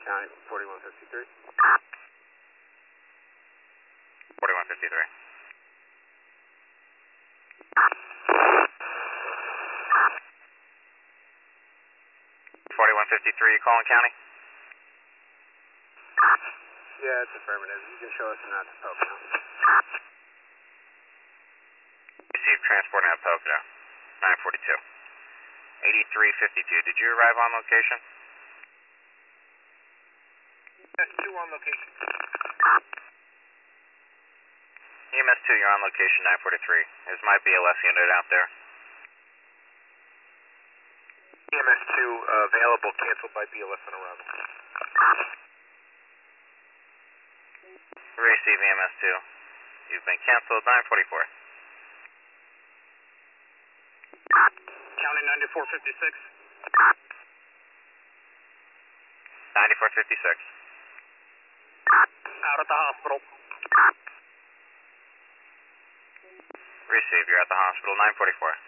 County, 4153. 4153. 4153, Collin County? Yeah, it's affirmative. You can show us and not to Pocono. Received transporting at Pocono, 942. 8352, did you arrive on location? Yes, 2 on location. EMS 2, you're on location 943. Is my BLS unit out there? EMS 2 available, canceled by BLS on arrival. Receive EMS 2. You've been canceled, 944. County 9456. 9456. Out at the hospital. Receive, you're at the hospital, 944.